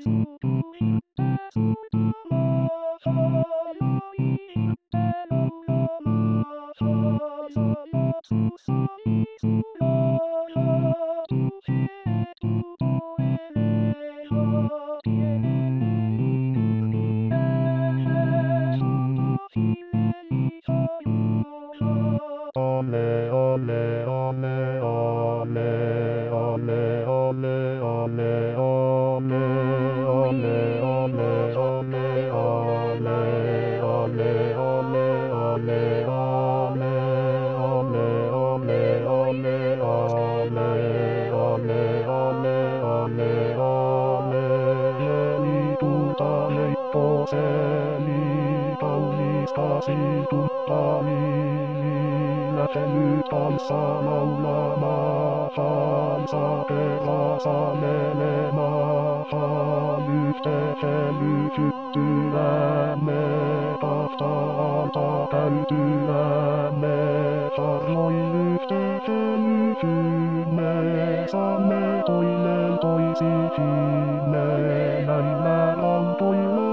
Seni kaunista situttani, minä se nyt kanssa laulamaan, sateella menemään, yhteiseen syttyämme, tahtaa antaa täytyämme, saarnoin yhteiseen ysymme, saamme toinen toisisimme, näillä rautoilla.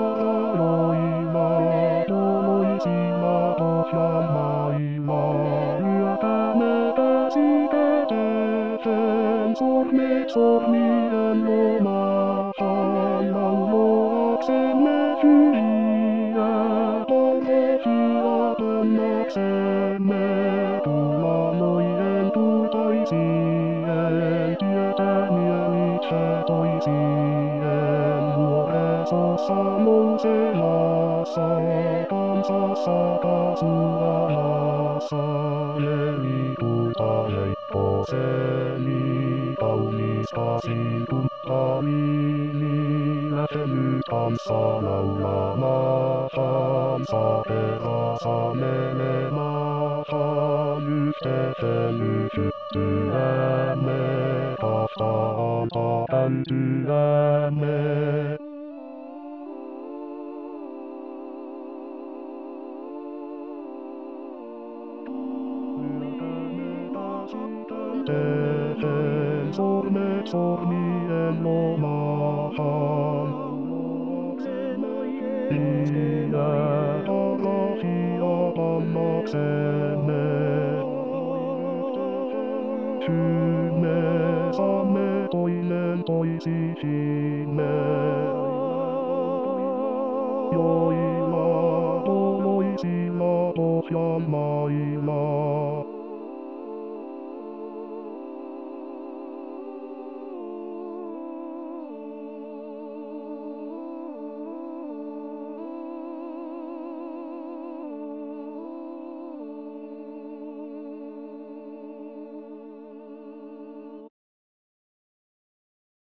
Sormien lomahan lauloaksemme syhiä, palvesia pönnaksemme, tulanojen tultaisien, tietämien itse toisien, nuoresossa nousemassa, kansassa kasvamassa, nelitulta leipposeni. Kaunista situttani, minä se nyt kanssa laulamaan, sateella menemään, yhteiseen syttyämme, tahtaa antaa täytyämme. Sormet sormien lomahan, liiä tarahia pannaksemme. Syymme saamme toinen toisisimme, joilla toloisilla Pohjanmailla.